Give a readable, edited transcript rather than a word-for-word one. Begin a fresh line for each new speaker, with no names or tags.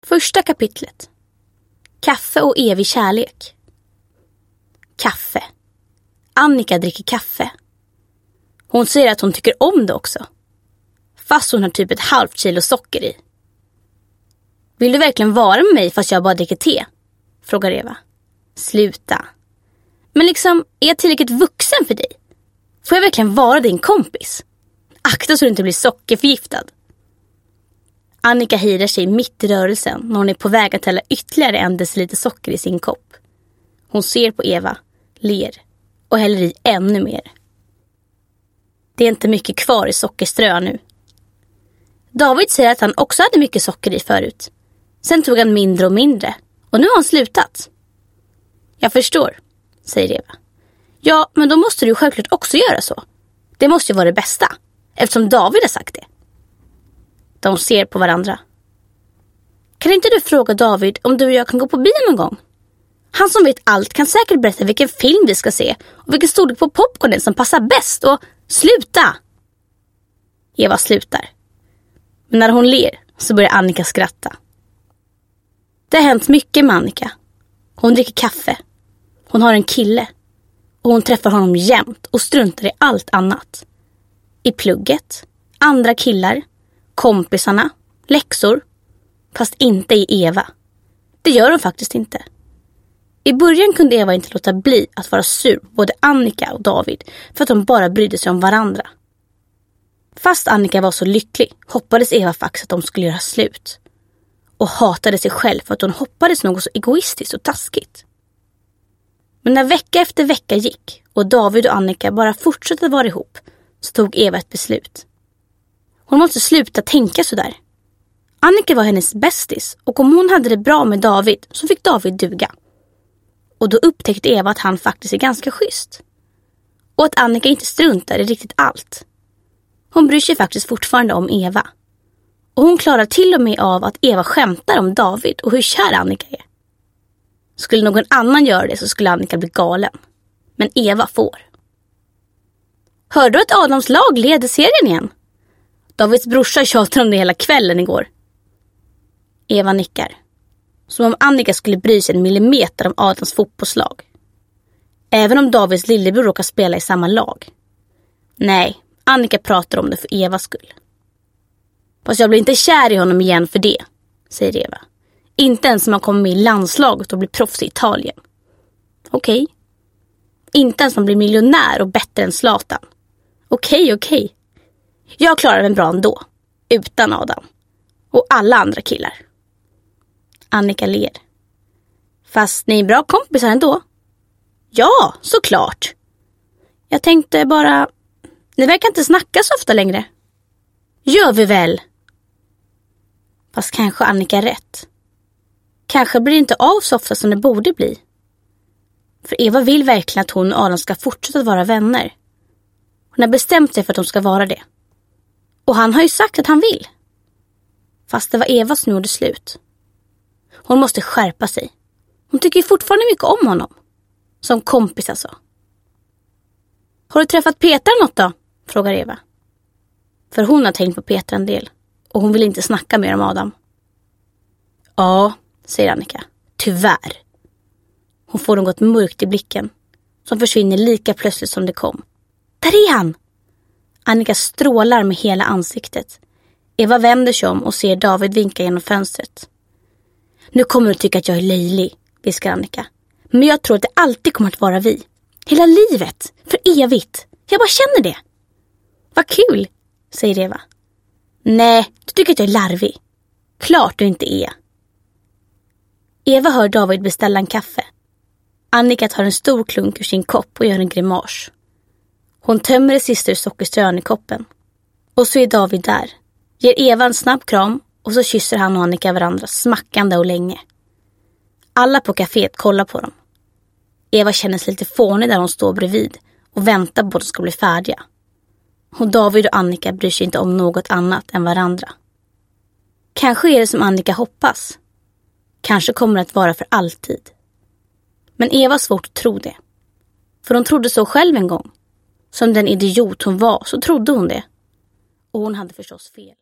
Första kapitlet. Kaffe och evig kärlek. Kaffe. Annika dricker kaffe. Hon säger att hon tycker om det också. Fast hon har typ 1/2 kilo socker i. Vill du verkligen vara med mig fast jag bara dricker te? Frågar Eva. Sluta. Men liksom, är jag tillräckligt vuxen för dig? Får jag verkligen vara din kompis? Akta så du inte blir sockerförgiftad. Annika hejdar sig mitt i rörelsen när hon är på väg att hälla ytterligare 1 deciliter socker i sin kopp. Hon ser på Eva, ler och häller i ännu mer. Det är inte mycket kvar i sockerströ nu. David säger att han också hade mycket socker i förut. Sen tog han mindre och mindre och nu har han slutat. Jag förstår, säger Eva. Ja, men då måste du självklart också göra så. Det måste ju vara det bästa, eftersom David har sagt det. De ser på varandra. Kan inte du fråga David om du och jag kan gå på bio någon gång? Han som vet allt kan säkert berätta vilken film vi ska se och vilken storlek på popcornen som passar bäst och sluta! Eva slutar. Men när hon ler så börjar Annika skratta. Det har hänt mycket med Annika. Hon dricker kaffe. Hon har en kille. Och hon träffar honom jämt och struntar i allt annat. I plugget, andra killar, kompisarna, läxor. Fast inte i Eva. Det gör hon faktiskt inte. I början kunde Eva inte låta bli att vara sur på både Annika och David för att de bara brydde sig om varandra. Fast Annika var så lycklig hoppades Eva faktiskt att de skulle göra slut. Och hatade sig själv för att hon hoppades något så egoistiskt och taskigt. Men när vecka efter vecka gick och David och Annika bara fortsatte vara ihop så tog Eva ett beslut. Hon måste sluta tänka så där. Annika var hennes bästis och om hon hade det bra med David så fick David duga. Och då upptäckte Eva att han faktiskt är ganska schysst. Och att Annika inte struntar i riktigt allt. Hon bryr sig faktiskt fortfarande om Eva. Och hon klarar till och med av att Eva skämtar om David och hur kär Annika är. Skulle någon annan göra det så skulle Annika bli galen. Men Eva får. Hörde du att Adams lag leder serien igen? Davids brorsa tjatade om det hela kvällen igår. Eva nickar. Som om Annika skulle bry sig 1 millimeter om Adams fotbollslag. Även om Davids lillebror råkar spela i samma lag. Nej, Annika pratar om det för Evas skull. Fast jag blir inte kär i honom igen för det, säger Eva. Inte ens om man kommer med i landslaget och blir proffs i Italien. Okej. Inte ens om man blir miljonär och bättre än Zlatan. Okej. Jag klarar mig bra ändå. Utan Adam. Och alla andra killar. Annika ler. Fast ni är bra kompisar ändå. Ja, såklart. Jag tänkte bara... Ni verkar inte snacka så ofta längre. Gör vi väl? Fast kanske Annika är rätt. Kanske blir det inte av så ofta som det borde bli. För Eva vill verkligen att hon och Adam ska fortsätta att vara vänner. Hon har bestämt sig för att de ska vara det. Och han har ju sagt att han vill. Fast det var Eva som gjorde slut. Hon måste skärpa sig. Hon tycker ju fortfarande mycket om honom. Som kompis alltså. Har du träffat Petra något då? Frågar Eva. För hon har tänkt på Petra en del. Och hon vill inte snacka mer om Adam. Ja, säger Annika. Tyvärr. Hon får något mörkt i blicken. Som försvinner lika plötsligt som det kom. Där är han! Annika strålar med hela ansiktet. Eva vänder sig om och ser David vinka genom fönstret. Nu kommer du tycka att jag är löjlig, viskar Annika. Men jag tror att det alltid kommer att vara vi. Hela livet, för evigt. Jag bara känner det. Vad kul, säger Eva. Nej, du tycker att jag är larvig. Klart du inte är. Eva hör David beställa en kaffe. Annika tar en stor klunk ur sin kopp och gör en grimas. Hon tömmer det sista ur sockerströn i koppen. Och så är David där. Ger Eva en snabb kram och så kysser han och Annika varandra smackande och länge. Alla på kaféet kollar på dem. Eva känner sig lite fånig där hon står bredvid och väntar på att de ska bli färdiga. Och David och Annika bryr sig inte om något annat än varandra. Kanske är det som Annika hoppas. Kanske kommer det att vara för alltid. Men Eva har svårt att tro det. För hon trodde så själv en gång. Som den idiot hon var så trodde hon det. Och hon hade förstås fel.